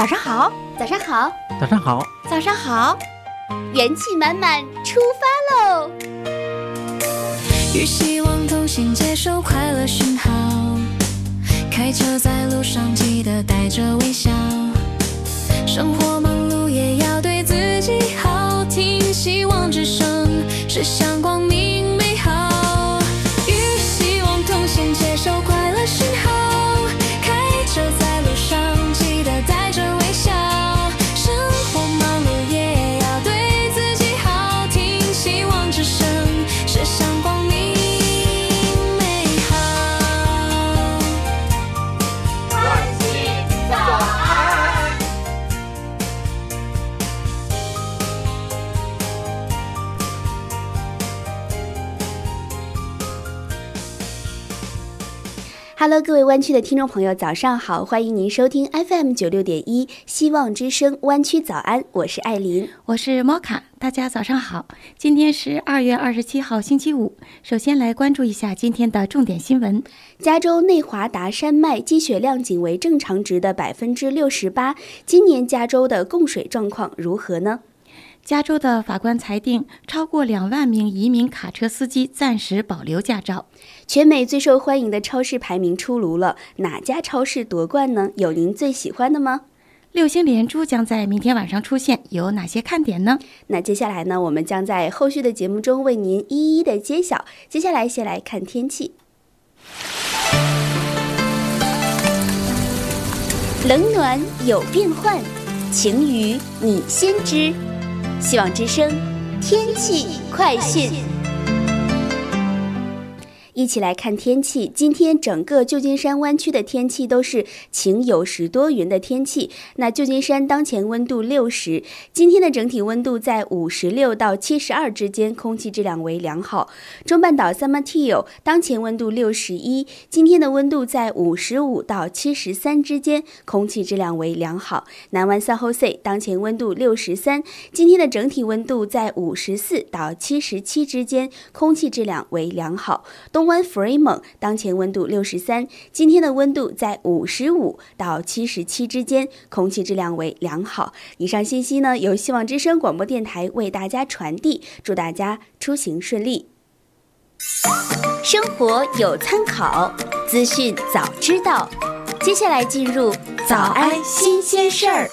早上好， 早上好， 早上好， 早上好， 元气满满出发喽！ 与希望同行，接受快乐讯号。开车在路上，记得带着微笑。生活忙碌，也要对自己好。听希望之声，是向光明美好。与希望同行，接受快乐讯号。开车在路上，记得带着微笑。生活忙碌，也要对自己好。听希望之声，是向光明。 Hello， 各位湾区的听众朋友，早上好！欢迎您收听 FM96.1希望之声湾区早安，我是艾琳， 我是摩卡，大家早上好。今天是2月27号星期五，首先来关注一下今天的重点新闻。 加州内华达山脉积雪量仅为正常值的68%，今年加州的供水状况如何呢？ 加州的法官裁定，超过2万名移民卡车司机暂时保留驾照。 全美最受欢迎的超市排名出炉了，哪家超市夺冠呢？有您最喜欢的吗 ？6星连珠将在明天晚上出现，有哪些看点呢？ 那接下来呢，我们将在后续的节目中为您一一的揭晓。接下来先来看天气。冷暖有变换，晴雨你先知。希望之声天气快讯，一起来看天气。今天整个旧金山湾区的天气都是晴有时多云的天气。那旧金山当前温度60，今天的整体温度在56到72之间，空气质量为良好。中半岛 San Mateo 当前温度61，今天的温度在55到73之间，空气质量为良好。南湾 San Jose 当前温度63，今天的整体温度在54到77之间，空气质量为良好。东湾 Fremont 当前温度63，今天的温度在55到77之间，空气质量为良好。以上信息呢，由希望之声广播电台为大家传递，祝大家出行顺利。生活有参考，资讯早知道。接下来进入早安新鲜事儿。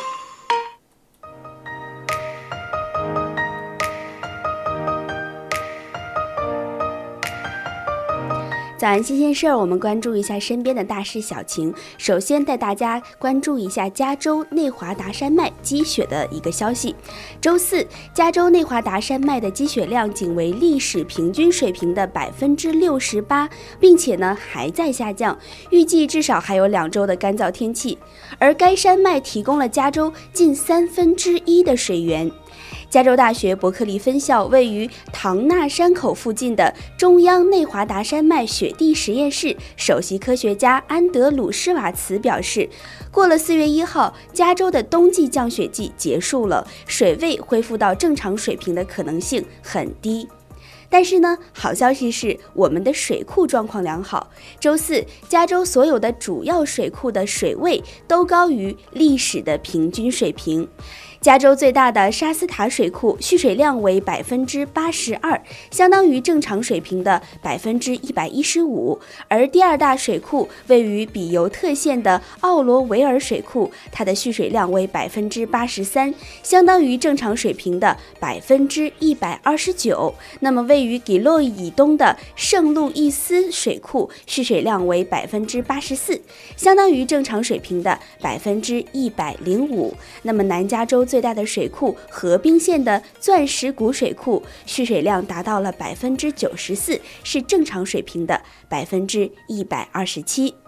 早安新鲜事儿，我们关注一下身边的大事小情。首先带大家关注一下加州内华达山脉积雪的一个消息。周四，加州内华达山脉的积雪量仅为历史平均水平的68%，并且呢还在下降，预计至少还有2周的干燥天气。而该山脉提供了加州近1/3的水源。加州大学伯克利分校位于唐纳山口附近的中央内华达山脉雪地实验室首席科学家安德鲁·施瓦茨表示，过了4月1号，加州的冬季降雪季结束了，水位恢复到正常水平的可能性很低。但是呢，好消息是我们的水库状况良好。周四，加州所有的主要水库的水位都高于历史的平均水平。加州最大的沙斯塔水库蓄水量为82%，相当于正常水平的115%，而第二大水库位于比尤特县的奥罗维尔水库，它的蓄水量为83%，相当于正常水平的129%。那么位于给洛以东的圣路易斯水库蓄水量为84%，相当于正常水平的105%。那么南加州最大的水库河滨县的钻石谷水库蓄水量达到了94%，是正常水平的127%。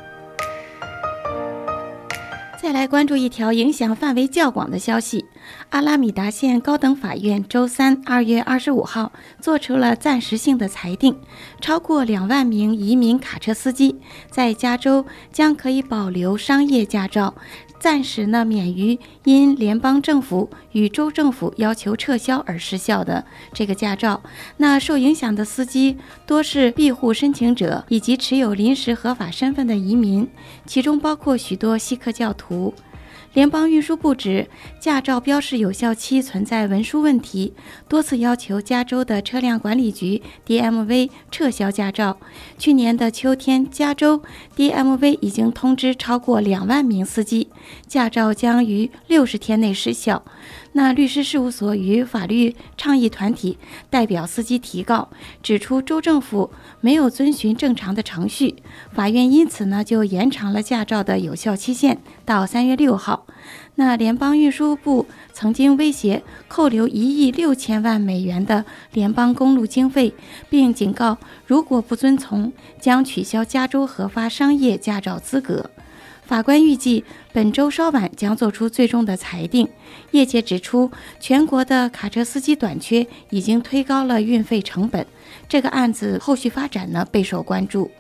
再来关注一条影响范围较广的消息。阿拉米达县高等法院周三2月25号做出了暂时性的裁定，超过2万名移民卡车司机在加州将可以保留商业驾照，暂时免于因联邦政府与州政府要求撤销而失效的这个驾照。那受影响的司机多是庇护申请者以及持有临时合法身份的移民，其中包括许多锡克教徒。 联邦运输部指，驾照标示有效期存在文书问题，多次要求加州的车辆管理局 DMV 撤销驾照。去年的秋天，加州 DMV 已经通知超过2万名司机，驾照将于60天内失效。那律师事务所与法律倡议团体代表司机提告，指出州政府没有遵循正常的程序，法院因此呢就延长了驾照的有效期限到3月6号。那联邦运输部曾经威胁扣留1亿6千万美元的联邦公路经费，并警告如果不遵从，将取消加州核发商业驾照资格。法官预计本周稍晚将做出最终的裁定。业界指出，全国的卡车司机短缺已经推高了运费成本。这个案子后续发展呢备受关注。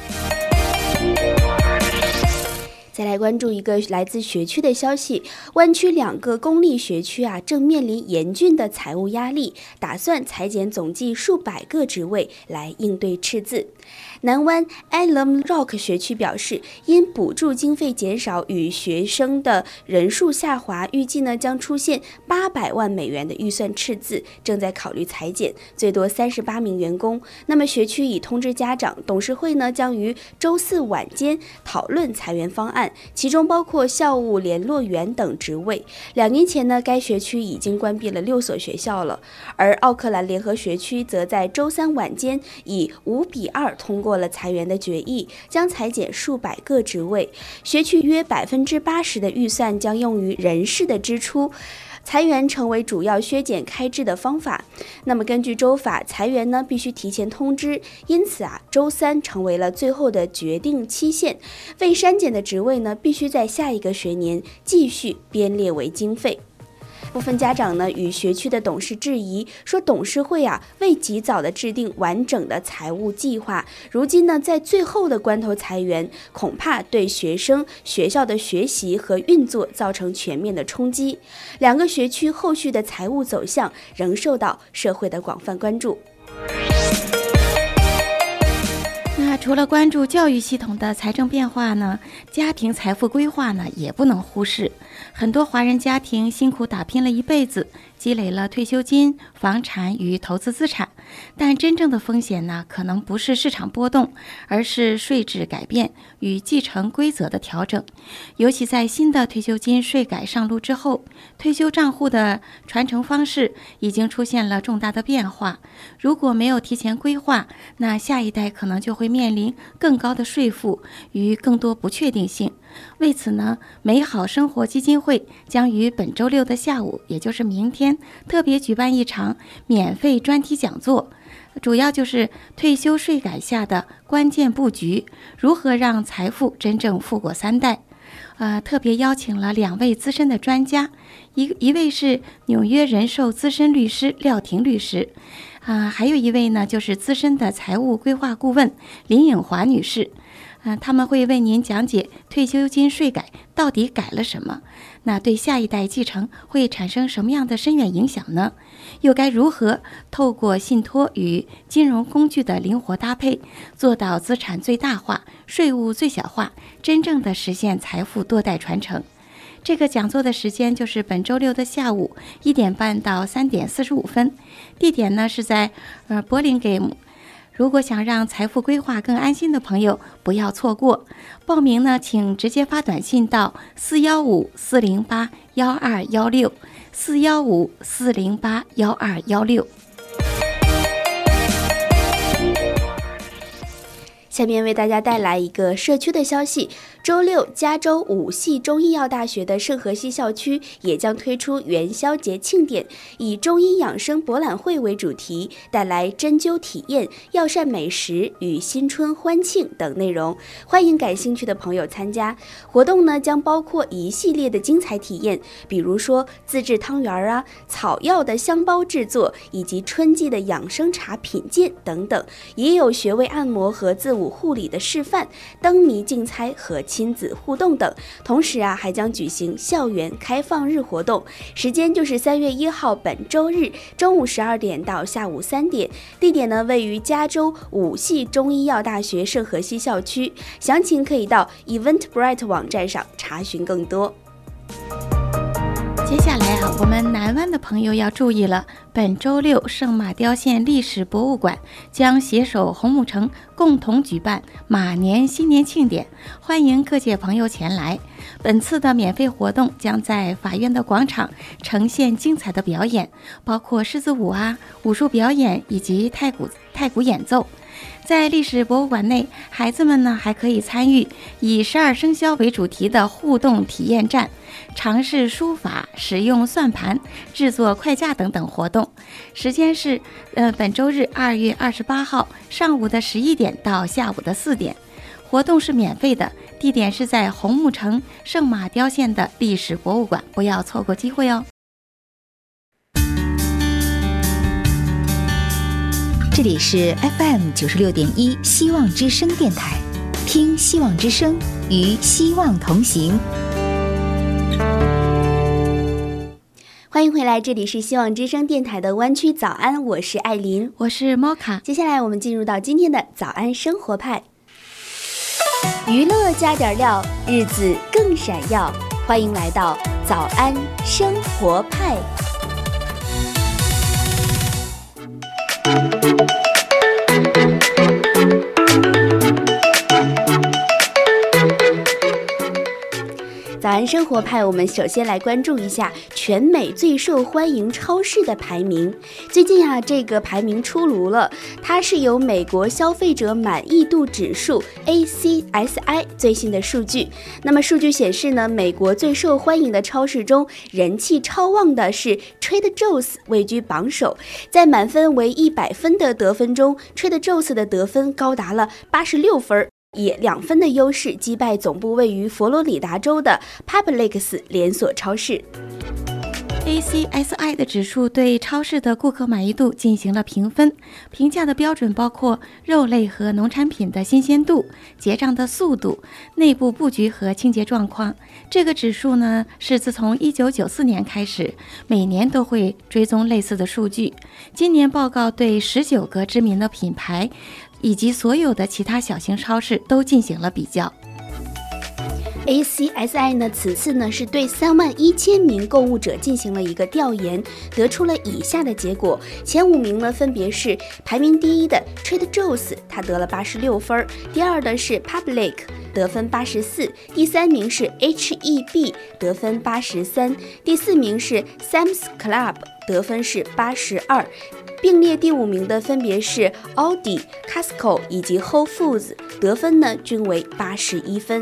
再来关注一个来自学区的消息，湾区2个公立学区正面临严峻的财务压力，打算裁减总计数百个职位来应对赤字。南湾 Alum Rock 学区表示，因补助经费减少与学生的人数下滑，预计呢将出现800万美元的预算赤字，正在考虑裁减，最多38名员工。那么学区已通知家长，董事会呢将于周4晚间讨论裁员方案，其中包括校务联络员等职位。2年前呢，该学区已经关闭了6所学校了，而奥克兰联合学区则在周3晚间以5-2通过了裁员的决议，将裁减数百个职位。学区约80%的预算将用于人事的支出，裁员成为主要削减开支的方法。那么根据州法，裁员呢必须提前通知，因此周3成为了最后的决定期限。未删减的职位呢，必须在下一个学年继续编列为经费。部分家长呢与学区的董事质疑，说董事会未及早的制定完整的财务计划，如今呢在最后的关头裁员，恐怕对学生学校的学习和运作造成全面的冲击。2个学区后续的财务走向仍受到社会的广泛关注。 那除了关注教育系统的财政变化呢，家庭财富规划呢也不能忽视。很多华人家庭辛苦打拼了一辈子，积累了退休金、房产与投资资产，但真正的风险呢，可能不是市场波动，而是税制改变与继承规则的调整。尤其在新的退休金税改上路之后，退休账户的传承方式已经出现了重大的变化。如果没有提前规划，那下一代可能就会面临更高的税负与更多不确定性。为此呢，美好生活基金会将于本周6的下午，也就是明天，特别举办一场免费专题讲座，主要就是退休税改下的关键布局，如何让财富真正富过3代。特别邀请了2位资深的专家，一位是纽约人寿资深律师廖婷律师，还有一位呢就是资深的财务规划顾问林颖华女士。他们会为您讲解退休金税改到底改了什么，那对下一代继承会产生什么样的深远影响呢？又该如何透过信托与金融工具的灵活搭配，做到资产最大化、税务最小化，真正的实现财富多代传承？这个讲座的时间就是本周6的下午1点半到3点45分，地点呢是在柏林给姆。如果想让财富规划更安心的朋友，不要错过。报名呢，请直接发短信到415-408-1216 415-408-1216。 下面为大家带来一个社区的消息。周6，加州5系中医药大学的圣荷西校区也将推出元宵节庆典，以中医养生博览会为主题，带来针灸体验、药膳美食与新春欢庆等内容，欢迎感兴趣的朋友参加。活动呢将包括一系列的精彩体验，比如说自制汤圆草药的香包制作，以及春季的养生茶品鉴等等，也有穴位按摩和自我护理的示范、灯谜竞猜和亲子互动等。同时还将举行校园开放日活动，时间就是3月1号本周日中午12点到下午3点，地点呢位于加州5系中医药大学圣荷西校区，详情可以到 Eventbrite 网站上查询更多。 接下来啊，我们南湾的朋友要注意了，本周六圣马雕县历史博物馆将携手红木城共同举办马年新年庆典，欢迎各界朋友前来。本次的免费活动将在法院的广场呈现精彩的表演，包括狮子舞啊、武术表演以及太鼓演奏。在历史博物馆内，孩子们呢还可以参与以12生肖为主题的互动体验站，尝试书法、使用算盘、制作快架等等活动。时间是本周日2月28号上午的11点到下午的4点。活动是免费的，地点是在红木城圣马雕县的历史博物馆，不要错过机会哦。 这里是 FM 96.1希望之声电台，听希望之声，与希望同行。 欢迎回来，这里是希望之声电台的湾区早安，我是艾琳， 我是莫卡。 接下来我们进入到今天的早安生活派，娱乐加点料，日子更闪耀。欢迎来到早安生活派。早安生活派，我们首先来关注一下全美最受欢迎超市的排名。最近啊，这个排名出炉了，它是由美国消费者满意度指数 ACSI 最新的数据。那么数据显示呢，美国最受欢迎的超市中，人气超旺的是 Trader Joe's 位居榜首，在满分为100分的得分中， Trader Joe's 的得分高达了86分。以2分的优势击败总部位于佛罗里达州的 Publix 连锁超市。 ACSI 的指数对超市的顾客满意度进行了评分，评价的标准包括肉类和农产品的新鲜度、结账的速度、内部布局和清洁状况。这个指数呢，是自从1994年开始，每年都会追踪类似的数据。今年报告对19个知名的品牌以及所有的其他小型超市都进行了比较。 ACSI 呢，此次呢是对31000名购物者进行了一个调研，得出了以下的结果。前5名呢分别是排名第一的 Trader Joe's， 他得了86分；第二的是 Publix， 得分84；第3名是 HEB， 得分83；第4名是 Sam's Club， 得分是82。并列第5名的分别是 Aldi、Costco 以及 Whole Foods， 得分呢均为81分。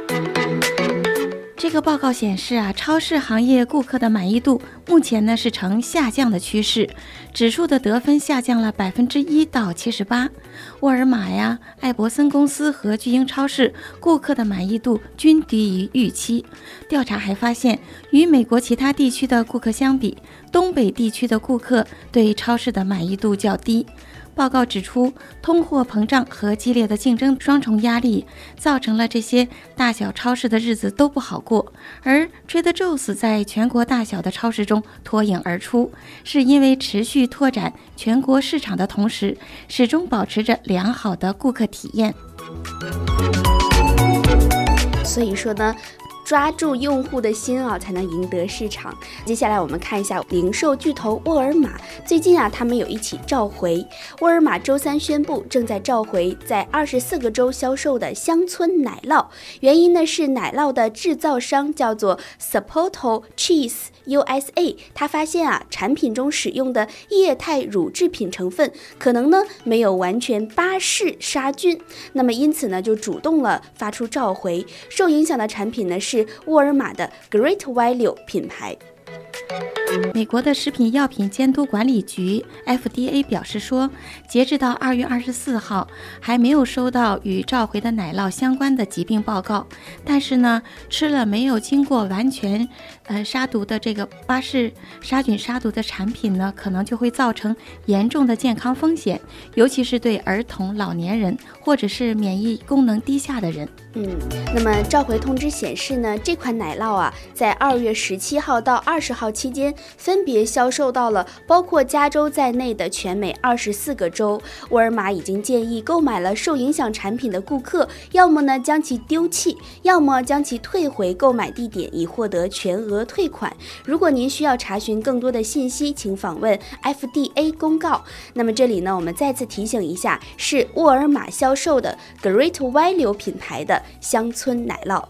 这个报告显示啊，超市行业顾客的满意度目前呢是呈下降的趋势，指数的得分下降了1%到78%。沃尔玛呀、艾伯森公司和巨婴超市顾客的满意度均低于预期。调查还发现，与美国其他地区的顾客相比，东北地区的顾客对超市的满意度较低。报告指出，通货膨胀和激烈的竞争双重压力造成了这些大小超市的日子都不好过，而 Trader Joe's 在全国大小的超市中脱颖而出，是因为持续拓展全国市场的同时，始终保持着良好的顾客体验。 所以说呢，抓住用户的心啊，才能赢得市场。接下来我们看一下零售巨头沃尔玛，最近啊，他们有一起召回。沃尔玛周三宣布，正在召回在24个州销售的乡村奶酪，原因呢是奶酪的制造商叫做 Sapporo Cheese USA， 他发现啊，产品中使用的液态乳制品成分可能呢没有完全巴氏杀菌，那么因此呢就主动了发出召回。受影响的产品呢是沃尔玛的 Great Value 品牌。 美国的食品药品监督管理局 FDA 表示说，截至到2月24号，还没有收到与召回的奶酪相关的疾病报告。但是呢，吃了没有经过完全杀毒的这个巴氏杀菌杀毒的产品呢，可能就会造成严重的健康风险，尤其是对儿童、老年人或者是免疫功能低下的人。 那么召回通知显示呢，这款奶酪啊，在2月17号到20号期间，分别销售到了包括加州在内的全美24个州。沃尔玛已经建议购买了受影响产品的顾客，要么呢将其丢弃，要么将其退回购买地点，以获得全额退款。如果您需要查询更多的信息，请访问 FDA 公告。那么这里呢，我们再次提醒一下，是沃尔玛销售的 Great Value 品牌的乡村奶酪。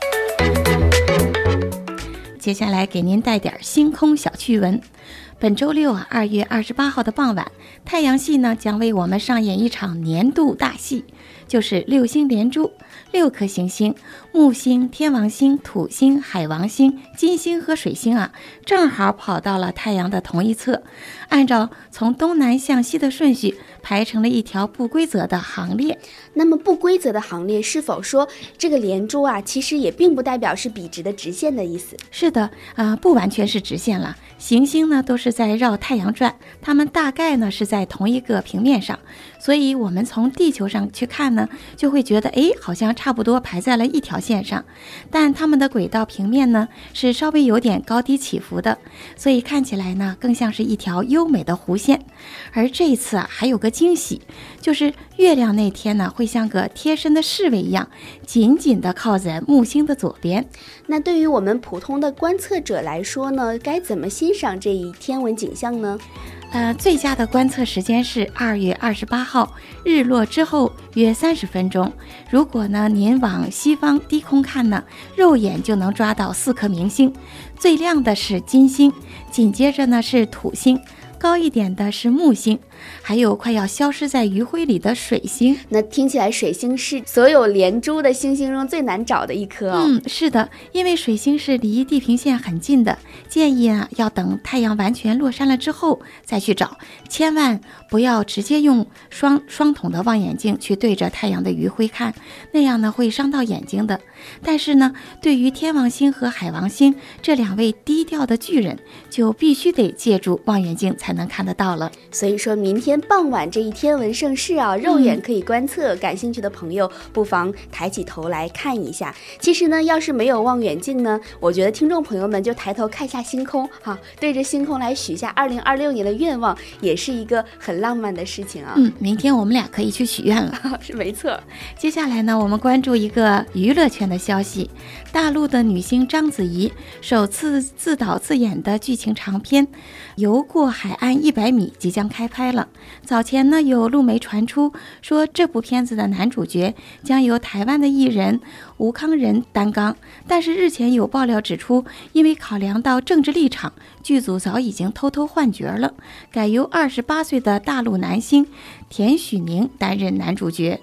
接下来给您带点星空小趣闻。本周六2月28号的傍晚，太阳系呢将为我们上演一场年度大戏，就是6星连珠，6颗行星木星、天王星、土星、海王星、金星和水星正好跑到了太阳的同一侧，按照从东南向西的顺序排成了一条不规则的行列。 那么不规则的行列是否说这个连珠其实也并不代表是笔直的直线的意思？ 是的，不完全是直线了。行星呢都是在绕太阳转，它们大概呢是在同一个平面上，所以我们从地球上去看呢，就会觉得好像差不多排在了一条线上，但它们的轨道平面呢是稍微有点高低起伏的，所以看起来呢更像是一条优美的弧线。而这一次还有个惊喜，就是月亮那天呢会像个贴身的侍卫一样，紧紧地靠在木星的左边。 那对于我们普通的观测者来说呢，该怎么欣赏这一天文景象呢？ 最佳的观测时间是2月28号日落之后约30分钟。如果呢您往西方低空看呢，肉眼就能抓到4颗明星，最亮的是金星，紧接着呢是土星，高一点的是木星，还有快要消失在余晖里的水星。 那听起来水星是所有连珠的星星中最难找的一颗是的，因为水星是离地平线很近的，建议要等太阳完全落山了之后再去找，千万不要直接用双筒的望远镜去对着太阳的余晖看，那样呢会伤到眼睛的。但是呢，对于天王星和海王星这2位低调的巨人，就必须得借助望远镜才能看得到了。 所以说明天傍晚这一天文盛世肉眼可以观测，感兴趣的朋友不妨抬起头来看一下。其实呢，要是没有望远镜呢，我觉得听众朋友们就抬头看一下星空对着星空来许下2026年的愿望，也是一个很浪漫的事情明天我们俩可以去许愿了是没错。 接下来呢，我们关注一个娱乐圈的消息。大陆的女星章子怡首次自导自演的剧情长片《游过海岸100米》即将开拍了。早前呢，有路媒传出说这部片子的男主角将由台湾的艺人吴康仁担纲，但是日前有爆料指出，因为考量到政治立场，剧组早已经偷偷换角了，改由28岁的大陆男星田许宁担任男主角。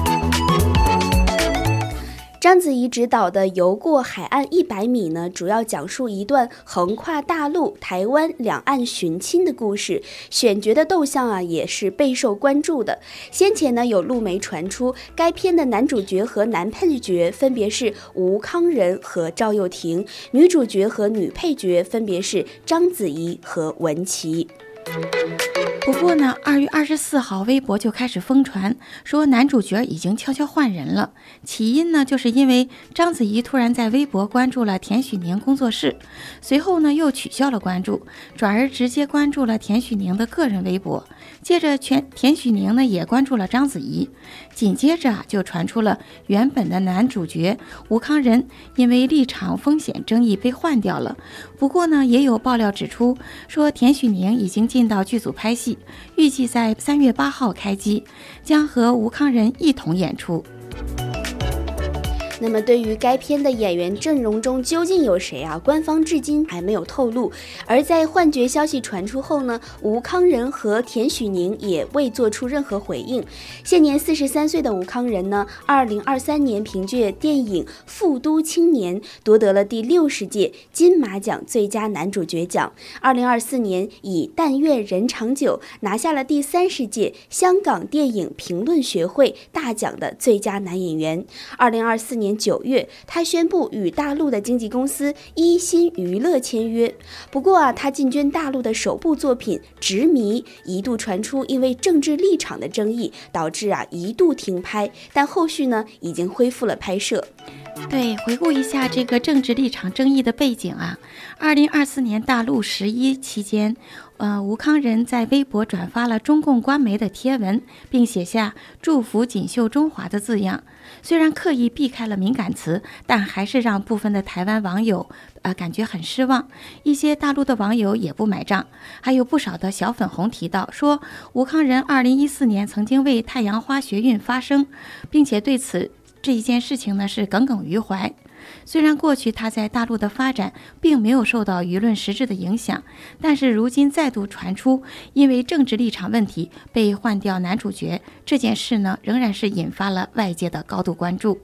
章子怡执导的《游过海岸100米》呢，主要讲述一段横跨大陆、台湾两岸寻亲的故事，选角的动向也是备受关注的。先前呢，有路媒传出该片的男主角和男配角分别是吴康仁和赵又廷，女主角和女配角分别是章子怡和文琪。 不过呢，2月24号微博就开始疯传，说男主角已经悄悄换人了。起因呢，就是因为章子怡突然在微博关注了田许宁工作室，随后呢又取消了关注，转而直接关注了田许宁的个人微博。接着田许宁呢也关注了章子怡，紧接着就传出了原本的男主角吴康仁因为立场风险争议被换掉了。不过呢，也有爆料指出说田许宁已经进到剧组拍戏，预计在3月8号开机，将和吴康仁一同演出。 那么对于该片的演员阵容中究竟有谁官方至今还没有透露。而在换角消息传出后呢，吴康仁和田许宁也未做出任何回应。现年43岁的吴康仁呢，2023年凭借电影《富都青年》夺得了第60届金马奖最佳男主角奖，2024年以《但愿人长久》拿下了第30届香港电影评论学会大奖的最佳男演员。2024年9月，他宣布与大陆的经纪公司一心娱乐签约。不过他进军大陆的首部作品《执迷》一度传出因为政治立场的争议，导致一度停拍，但后续呢已经恢复了拍摄。 对，回顾一下这个政治立场争议的背景啊，2024年大陆11期间，吴康仁在微博转发了中共官媒的贴文，并写下祝福锦绣中华的字样。虽然刻意避开了敏感词，但还是让部分的台湾网友感觉很失望。一些大陆的网友也不买账，还有不少的小粉红提到说，吴康仁2014年曾经为太阳花学运发声，并且对这一件事情呢是耿耿于怀。虽然过去他在大陆的发展并没有受到舆论实质的影响，但是如今再度传出因为政治立场问题被换掉男主角这件事呢，仍然是引发了外界的高度关注。